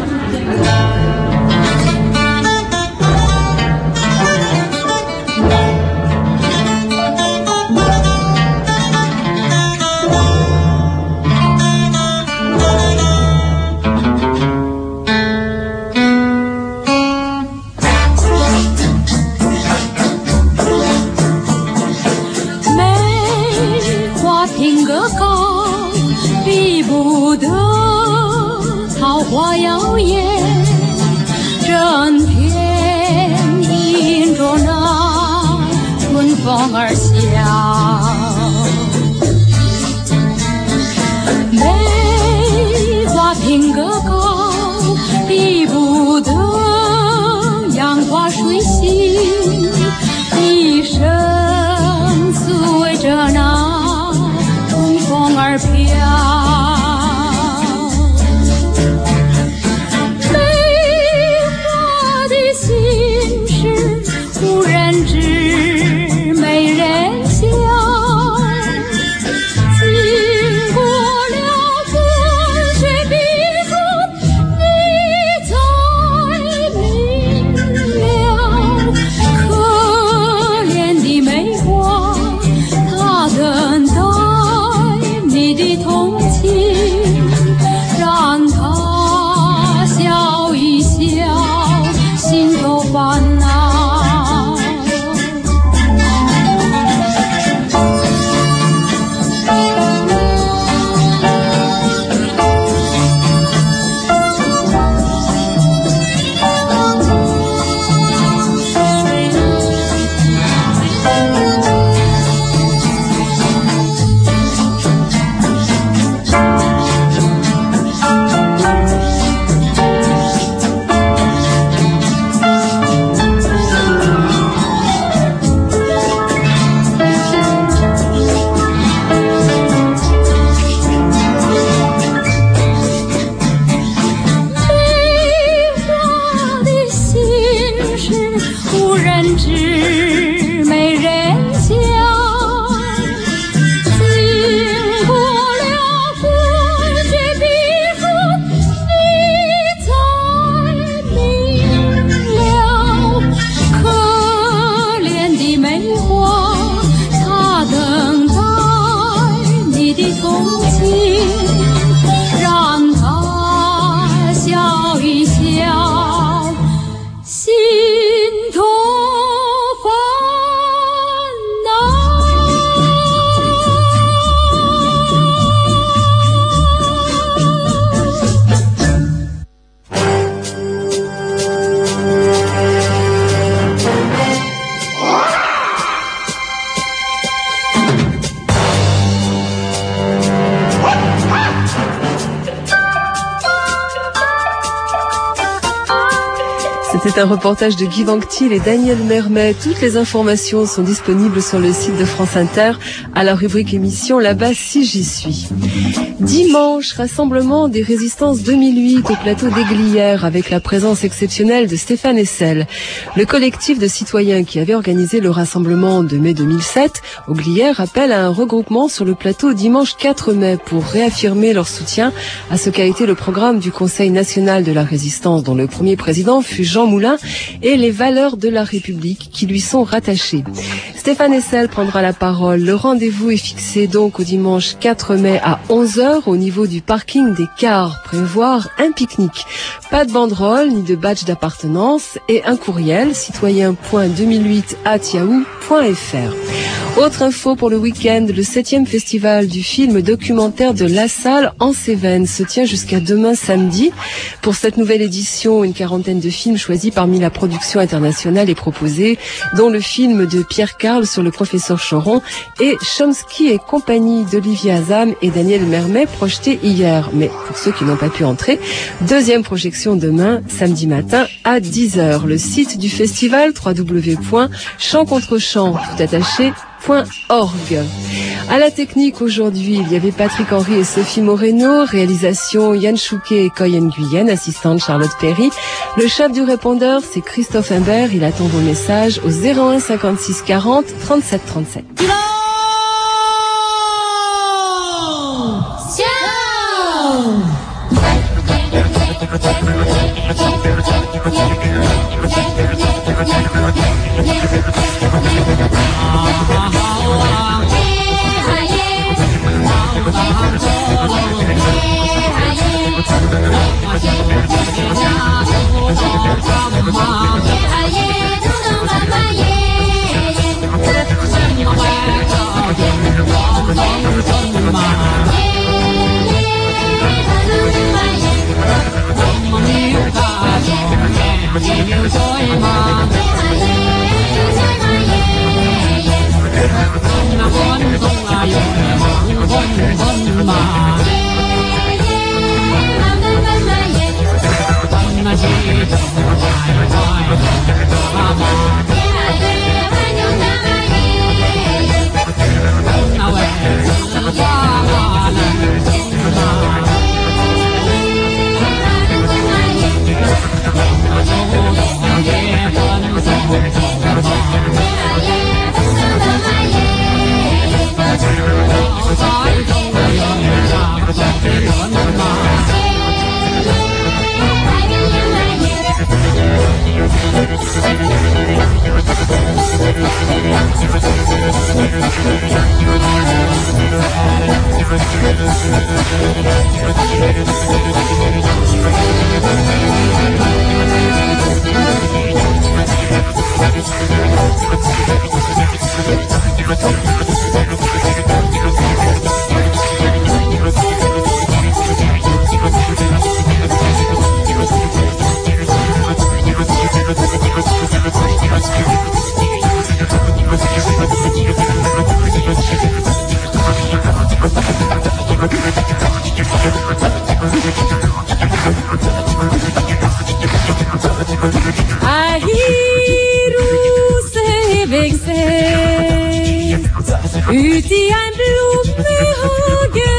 花摇曳，整片迎着那春风而笑。梅花品格高，比不得杨花水洗，一生随着那春风而飘。梅花的心事无人知，没人晓。经过了风雪逼迫，你才明了。可怜的梅花，它等待你的同情，让它笑一笑，心头烦恼。 C'est un reportage de Guy Vanctil et Daniel Mermet. Toutes les informations sont disponibles sur le site de France Inter à la rubrique émission Là-bas si j'y suis. Dimanche, rassemblement des résistances deux mille huit au plateau d'Aiglières avec la présence exceptionnelle de Stéphane Hessel. Le collectif de citoyens qui avait organisé le rassemblement de mai deux mille sept au Glières appelle à un regroupement sur le plateau dimanche quatre mai pour réaffirmer leur soutien à ce qu'a été le programme du Conseil national de la résistance dont le premier président fut Jean Moulin et les valeurs de la République qui lui sont rattachées. Stéphane Hessel prendra la parole. Le rendez-vous est fixé donc au dimanche quatre mai à onze heures au niveau du parking des cars. Prévoir un pique-nique. Pas de banderole ni de badge d'appartenance et un courriel citoyen point deux mille huit arobase yahoo point fr. Autre info pour le week-end, le septième festival du film documentaire de La Salle en Cévennes se tient jusqu'à demain samedi. Pour cette nouvelle édition, une quarantaine de films choisis parmi la production internationale est proposée, dont le film de Pierre Carl sur le professeur Choron et Chomsky et compagnie d'Olivier Azam et Daniel Mermet projeté hier. Mais pour ceux qui n'ont pas pu entrer, deuxième projection demain, samedi matin à dix heures. Le site du festival w w w point chant contre chant tout attaché point org. À la technique aujourd'hui, il y avait Patrick Henry et Sophie Moreno, réalisation Yann Chouquet et Coy Nguyen, assistante Charlotte Perry. Le chef du répondeur, c'est Christophe Imbert, il attend vos messages au zéro un cinquante-six quarante trente-sept trente-sept. Yeah. I roser veg seg ut i en blomsterhage.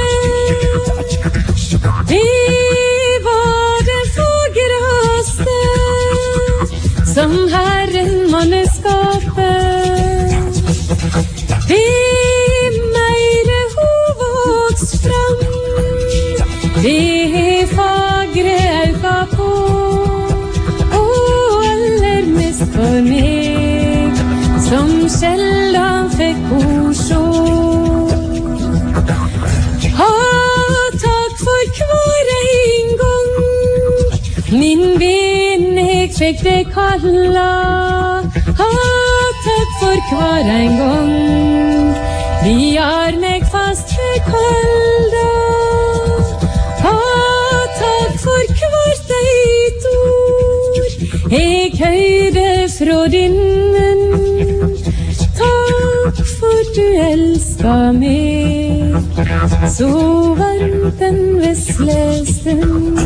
Det var det fagreste som Herren måtte skape. Det meire hun voks fram, det fagre auka på, og aller mest for meg, som sjeldan fikk hun sjå. Ha takk for hver en gang, min venn jeg fikk det kalla. Ha takk for hver en gang, vi har meg fast for kalda. Ha takk for hvert eit ord jeg høyde fra din munn. Takk for du elsker meg så varmt den vesle stund.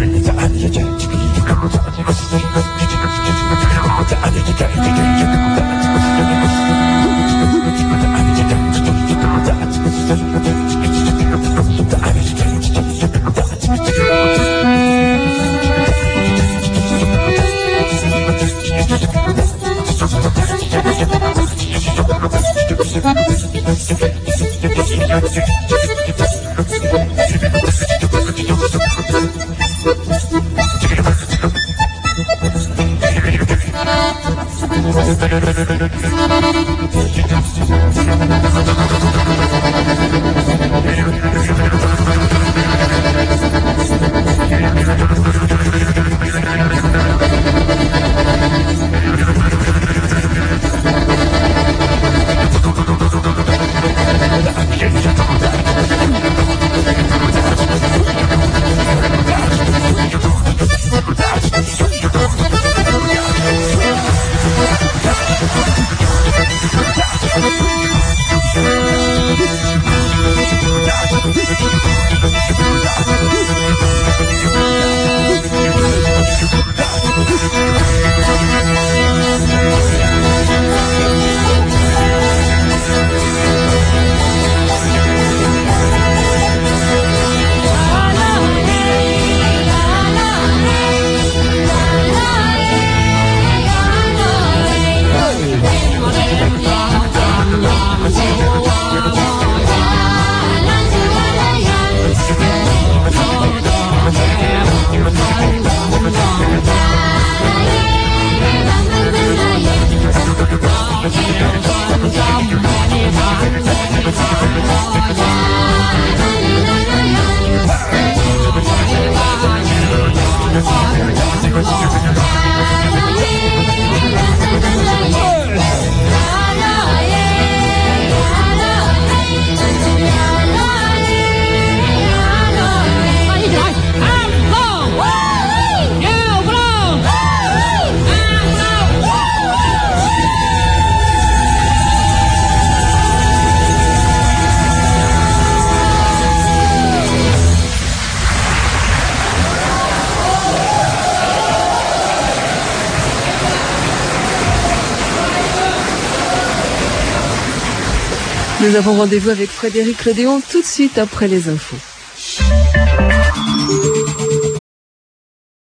Nous avons rendez-vous avec Frédéric Lodéon tout de suite après les infos.